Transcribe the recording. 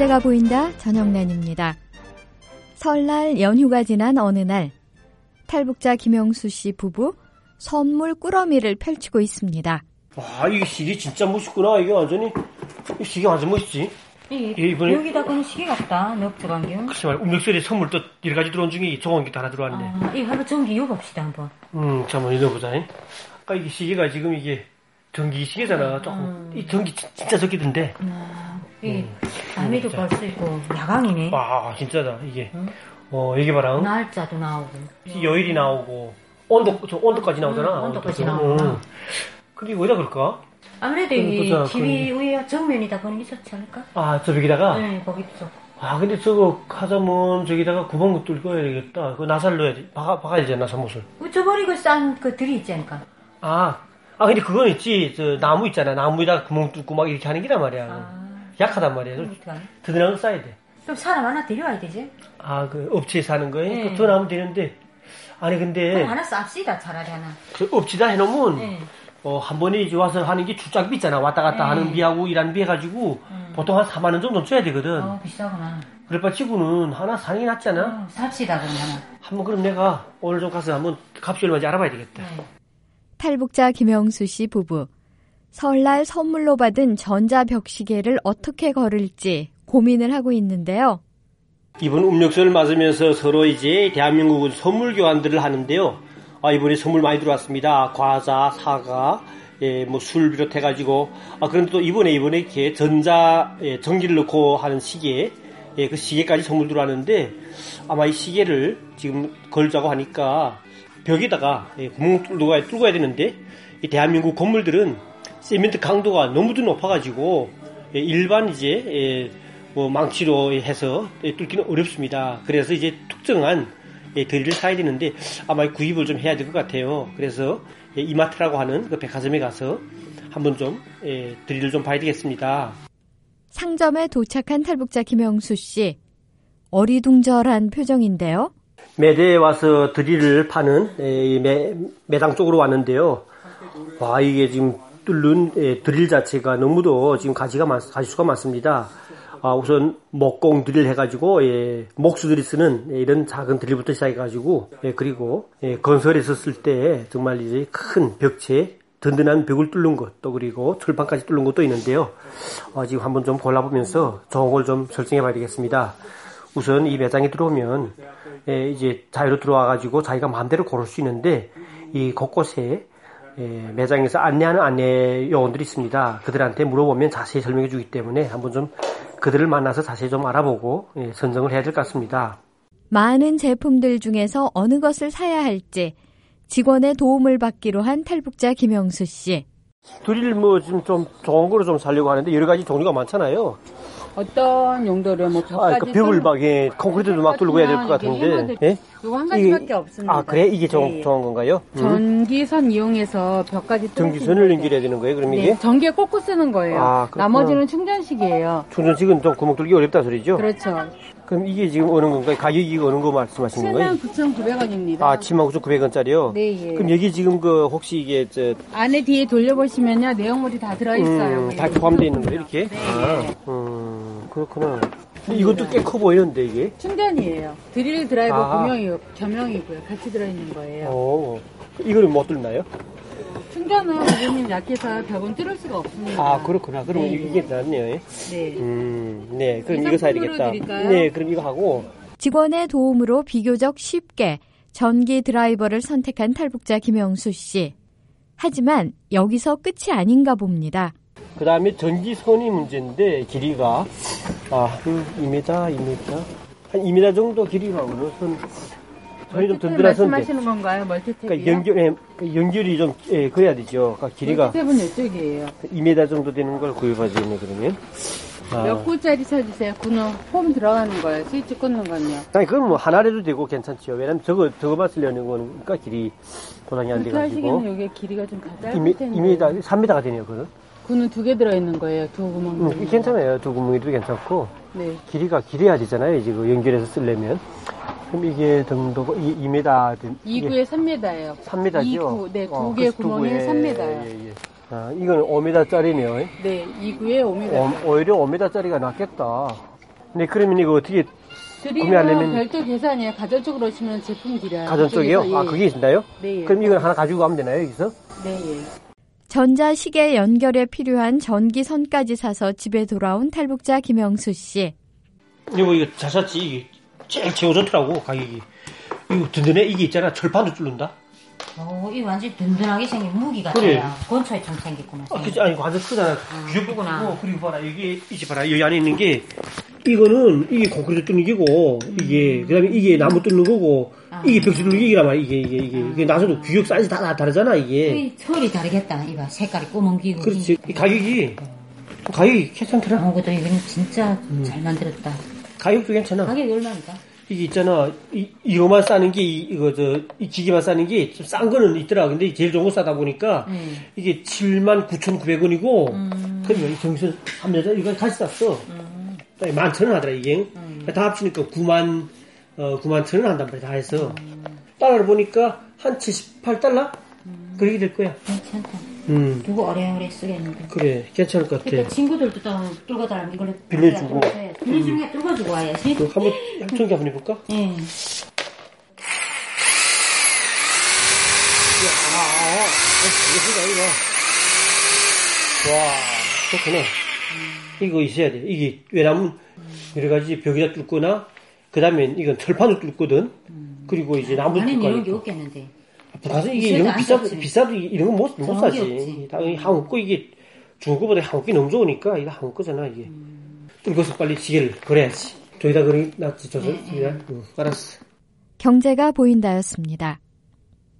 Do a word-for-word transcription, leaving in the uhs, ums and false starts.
역사가 보인다 전영란입니다. 설날 연휴가 지난 어느 날 탈북자 김영수 씨 부부 선물 꾸러미를 펼치고 있습니다. 와, 이게 시계 진짜 멋있구나. 이게 완전히 이 시계 완전 멋있지. 이, 이번에 여기다가는 시계 같다. 넉적 안경. 글쎄 말이야. 음력설에 선물 또 여러 가지 들어온 중에 좋은 게 하나 들어왔네. 아, 이거 한번 전기 이어봅시다 한번. 음, 잠깐만 넣어보자. 아까 이게 시계가 지금 이게 전기 시계잖아. 조금 음. 이 전기 진짜 적기던데. 아, 이 밤에도 볼 수 있고 야광이네. 와, 진짜다 이게. 응? 어, 여기 봐라. 날짜도 나오고. 요일이 나오고 온도 저 온도까지 나오잖아. 응, 온도까지 나오고. 응. 근데 이거 어디다 그럴까? 아무래도 응, 이 그렇잖아. 집이 위에 정면이다 보니 있었지 않을까? 아, 저 벽에다가? 네, 거기도 좀. 아, 근데 저거 하자면 저기다가 구멍 뚫어야 되겠다. 그 나사를 넣어야지. 박아, 박아야 되잖아, 나사못을. 우쭈버리고 싼 그 들이 있지 않을까? 아, 아, 근데 그건 있지. 저 나무 있잖아. 나무에다가 구멍 뚫고 막 이렇게 하는 게란 말이야. 아. 약하단 말이야. 드드나는 거 싸야 돼. 그럼 사람 하나 데려와야 되지? 아, 그 업체에 사는 거에? 네. 그 돈 하면 되는데. 아니, 근데. 그럼 하나 쌉시다, 차라리 하나. 그 업체다 해놓으면. 네. 어, 한 번에 이제 와서 하는 게 출장비 있잖아. 왔다 갔다 네. 하는 비하고 일하는 비 해가지고. 음. 보통 한 사만 원 정도 줘야 되거든. 어, 비싸구나. 그럴 바 치고는 하나 사는 게 낫잖아. 어, 삽시다, 그럼 하나. 한번 그럼 내가 오늘 좀 가서 한번 값이 얼마인지 알아봐야 되겠다. 네. 탈북자 김영수 씨 부부. 설날 선물로 받은 전자벽시계를 어떻게 걸을지 고민을 하고 있는데요. 이번 음력설 맞으면서 서로 이제 대한민국은 선물 교환들을 하는데요. 아, 이번에 선물 많이 들어왔습니다. 과자, 사과, 예, 뭐 술 비롯해가지고. 아, 그런데 또 이번에 이번에 이렇게 전자, 예, 전기를 넣고 하는 시계, 예, 그 시계까지 선물 들어왔는데 아마 이 시계를 지금 걸자고 하니까 벽에다가 예, 구멍 뚫어야, 뚫어야 되는데 이 대한민국 건물들은 세멘트 강도가 너무도 높아가지고 예, 일반 이제 예, 뭐 망치로 해서 예, 뚫기는 어렵습니다. 그래서 이제 특정한 예, 드릴을 사야 되는데 아마 구입을 좀 해야 될 것 같아요. 그래서 예, 이마트라고 하는 그 백화점에 가서 한번 좀 예, 드릴을 좀 봐야 되겠습니다. 상점에 도착한 탈북자 김영수 씨. 어리둥절한 표정인데요. 매대에 와서 드릴을 파는 예, 매, 매장 쪽으로 왔는데요. 와, 이게 지금 뚫는 예, 드릴 자체가 너무도 지금 가지가 많, 가지수가 많습니다. 아, 우선 목공 드릴 해가지고 예, 목수들이 쓰는 예, 이런 작은 드릴부터 시작해가지고 예, 그리고 예, 건설에서 쓸 때 정말 이제 큰 벽체 든든한 벽을 뚫는 것, 또 그리고 철판까지 뚫는 것도 있는데요. 어, 지금 한번 좀 골라보면서 좋은 걸 좀 설정해봐야 되겠습니다. 우선 이 매장에 들어오면 예, 이제 자유로 들어와가지고 자기가 마음대로 고를 수 있는데 이 곳곳에 예, 매장에서 안내하는 안내 요원들이 있습니다. 그들한테 물어보면 자세히 설명해 주기 때문에 한번 좀 그들을 만나서 자세히 좀 알아보고 예, 선정을 해야 될 것 같습니다. 많은 제품들 중에서 어느 것을 사야 할지 직원의 도움을 받기로 한 탈북자 김영수 씨. 드릴 뭐 좀 좀 좋은 거로 좀 사려고 하는데 여러 가지 종류가 많잖아요. 어떤 용도로 뭐 벽까지 아, 그 벽을 막 예, 콘크리트도 막 뚫고 해야 될 것 같은데. 예? 이거 한 가지밖에 이게, 없습니다. 아, 그래? 이게 좋은, 네. 좋은 건가요? 음. 전기선 이용해서 벽까지 전기선을 연결해야 되는 거예요, 그럼 이게? 네, 전기에 꽂고 쓰는 거예요. 아, 그렇구나. 나머지는 충전식이에요. 충전식은 좀 구멍 뚫기 어렵다 소리죠? 그렇죠. 그럼 이게 지금 어느 건가요? 가격이 어느 거 말씀하시는 거예요? 칠만 구천구백 원입니다. 아, 칠만 구천구백 원짜리요? 네, 예. 그럼 여기 지금 그 혹시 이게 저 안에 뒤에 돌려보시면요, 내용물이 다 들어있어요. 음, 다 포함되어 있는 거예요, 이렇게? 네. 아, 음, 그렇구나. 이것도 꽤 커 보이는데, 이게? 충전이에요. 드릴 드라이버 아. 구명이고, 겸용이고요. 같이 들어있는 거예요. 오, 이거는 못 뚫나요? 충전은 고객님 약해서 벽은 뚫을 수가 없습니다. 아, 그렇구나. 그러면 네. 이게 낫네요. 네. 음, 네. 그럼 이 이거 사야 상품으로 되겠다. 드릴까요? 네, 그럼 이거 하고. 직원의 도움으로 비교적 쉽게 전기 드라이버를 선택한 탈북자 김영수 씨. 하지만 여기서 끝이 아닌가 봅니다. 그 다음에 전기선이 문제인데, 길이가, 아, 한 이 미터, 이 미터. 한 이 미터 정도 길이가 어느 선, 저희 좀 든든한 선. 말씀하시는 건가요? 멀티탭이요? 그러니까 연결, 예, 연결이 좀, 예, 그래야 되죠. 그러니까 길이가 멀티탭은 이쪽이에요. 이 미터 정도 되는 걸 구입하시네, 그러면. 아. 몇 구짜리 쳐주세요. 구는 홈 들어가는 거예요. 스위치 꽂는 건요. 아니, 그건 뭐 하나라도 되고 괜찮지요. 왜냐면 저거, 저거만 쓰려는 거니까 길이 보상이 안 그렇게 돼가지고. 하시기에는 이게 길이가 좀 다 짧을 이 미, 텐데. 이 미터, 삼 미터가 되네요, 그거는. 구는 두 개 들어있는 거예요. 두 구멍. 음, 괜찮아요. 두 구멍이도 괜찮고. 네. 길이가 길어야 되잖아요. 지금 연결해서 쓰려면. 그럼 이게 정도, 이, 이 미터. 이 구에 삼 미터예요. 삼 미터죠? 이 구, 네, 어, 두 개 그래서 두 구멍에 구에, 삼 미터예요. 예, 예. 아, 이건 오 미터짜리네요. 네, 이 구에 오 미터. 오, 오히려 오 미터짜리가 낫겠다. 네, 그러면 이거 어떻게 드릴은 구매하려면 별도 계산이에요. 가전 쪽으로 오시면 제품 드려요. 가전 쪽이요? 그쪽에서, 아, 예. 그게 있나요? 네. 예. 그럼 이건 하나 가지고 가면 되나요, 여기서? 네. 예. 전자시계 연결에 필요한 전기선까지 사서 집에 돌아온 탈북자 김영수 씨. 이거, 이거 잘 샀지. 이게 제일 최고 좋더라고, 가격이. 이거 든든해. 이게 있잖아. 철판도 뚫는다. 오, 이 완전 든든하게 생긴 무기 같아요. 그래. 권총처럼 생겼구나. 아, 그치. 아니, 완전 크잖아. 아, 귀엽고 크구나. 크고. 그리고 봐라. 여기, 이제 봐라. 여기 안에 있는 게, 이거는, 이게 콘크리트 뚫는 기고, 이게, 그 다음에 이게 나무 뚫는 거고, 아. 이게 벽지 뚫는 기기란 말이야. 이게, 이게, 이게. 이게 나서도 규격 사이즈 다, 다 다르잖아, 이게. 이 털이 다르겠다. 이봐, 색깔이 꼬문기고. 그렇지. 이 가격이, 가격이 괜찮더라. 어, 그래도 이거는 진짜 잘 만들었다. 가격도 괜찮아. 가격이 얼마입니까? 이게 있잖아. 이, 이거만 싸는 게, 이, 이거, 저, 이 기기만 싸는 게 좀 싼 거는 있더라. 근데 제일 좋은 거 싸다 보니까, 음. 이게 칠만 구천구백 원이고, 음. 그러면 이 정선 한 여자 이거 같이 쌌어. 음. 만 천 원 하더라, 이게. 음. 다 합치니까 구만, 어, 구만 천 원 한단 말이야, 다 해서. 음. 달러를 보니까 한 칠십팔 달러? 그렇게 될 거야. 괜찮다. 음, 두고 오래오래 쓰겠는데. 그래. 괜찮을 것 같아. 그러니까 친구들도 또 뚫고 다니면 이걸로 빌려주고. 빌려주는 게 뚫어주고 와야지. 그럼 한번, 합성기 한번 해볼까? 예. 아, 아, 아. 이거 보자, 이거. 와, 좋구나. 이거 있어야 돼. 이게, 왜냐면, 여러 가지 벽에다 뚫거나, 그 다음에 이건 철판을 뚫거든. 그리고 이제 나무도 안에는 뚫고 이런 게 하니까. 없겠는데. 북한에서 이게 비싸도 이런 거 안 비싸도, 쌌지. 비싸도 이런 거 못, 못 저런 사지. 게 없지. 당연히 한국 거 이게 중국 거보다 한국 게 너무 좋으니까 이거 한국 거잖아, 이게. 뚫고서 빨리 시계를 걸어야지. 저기다 그리 놨지, 저서. 네, 네. 응, 알았어. 경제가 보인다였습니다.